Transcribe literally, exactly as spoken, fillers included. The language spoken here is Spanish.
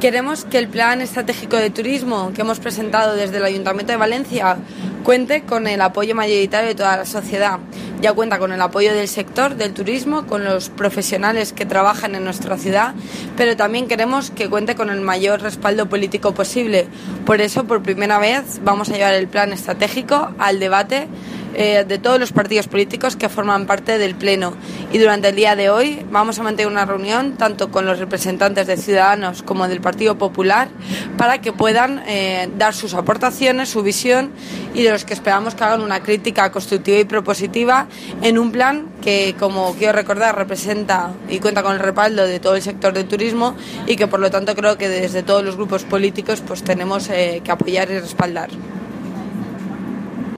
Queremos que el Plan Estratégico de Turismo que hemos presentado desde el Ayuntamiento de Valencia cuente con el apoyo mayoritario de toda la sociedad. Ya cuenta con el apoyo del sector del turismo, con los profesionales que trabajan en nuestra ciudad, pero también queremos que cuente con el mayor respaldo político posible. Por eso, por primera vez, vamos a llevar el plan estratégico al debate eh, de todos los partidos políticos que forman parte del Pleno. Y durante el día de hoy vamos a mantener una reunión tanto con los representantes de Ciudadanos como del Partido Popular para que puedan eh, dar sus aportaciones, su visión, y de los que esperamos que hagan una crítica constructiva y propositiva en un plan que, como quiero recordar, representa y cuenta con el respaldo de todo el sector del turismo y que por lo tanto creo que desde todos los grupos políticos pues tenemos eh, que apoyar y respaldar.